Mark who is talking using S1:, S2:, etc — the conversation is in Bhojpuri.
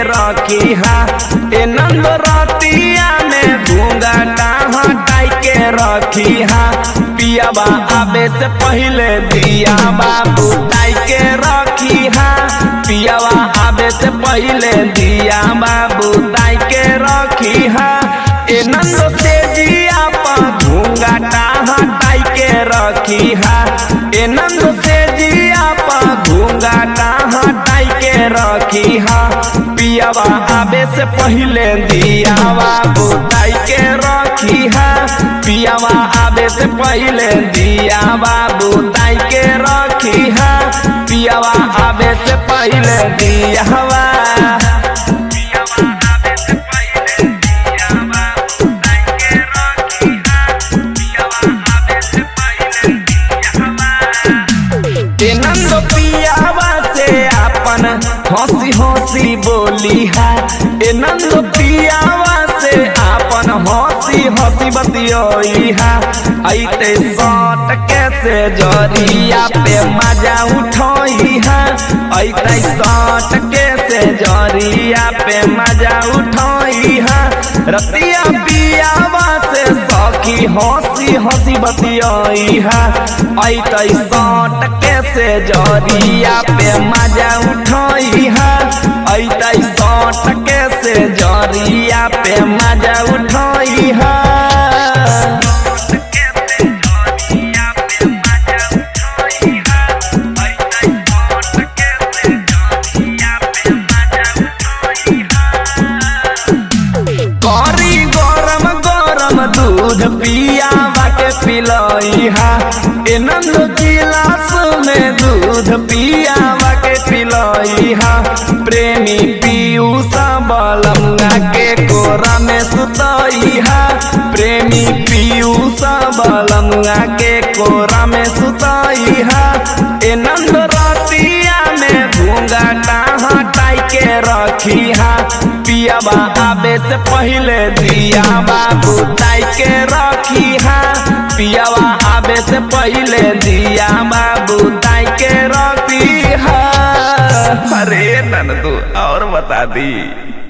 S1: रखी हा। ए नंद रतिया में घूंघटा हटाई के रखी हा। पियावा आबे से पहले दिया बाबू ताई के रखी हा। पियावा आबे से पहले दिया बाबू ताई के रखी हा। ए नंद से दिया पा घूंघटा हटाई के रखी हा। ए नंद से दिया पा घूंघटा हटाई के रखी हा। पियावा आबे से पहले दिया बाबू ताई के रखी हा। पियावा आबे से पहले दिया बाबू ताई के रखी हा। पियावा आबे से पहले दिया हंसी हंसी बोली है। ए नंद पियावा से आपन हंसी हंसी बतियोई है। ऐते सट के से जरिया पे मजा उठोई है। ऐते सट के से जरिया पे मजा उठोई है। रतिया पियावा से सखी हंसी हंसी बतियोई है। ऐते सट के से जरिया पे मजा उठोई है। ऐते सट के से जरिया पे मजा उठोई है। करी गरम गरम दूध पियावा के पिलई हा। ए नंद गिलास में दूध पियावा के पिलई हा। प्रेमी पीयूष बलमुआ के कोरा में सुतई हा। प्रेमी पीयूष बलमुआ के कोरा में सुतई हा। ए नंद रतिया में घूंघटा हटाई के रखी हा। पियावा आबे से पहले दिया बाबू ताई के रखी हा। पियावा आबे से पहले दिया बाबू ताई के रखी हा। अरे नंदू और बता दी।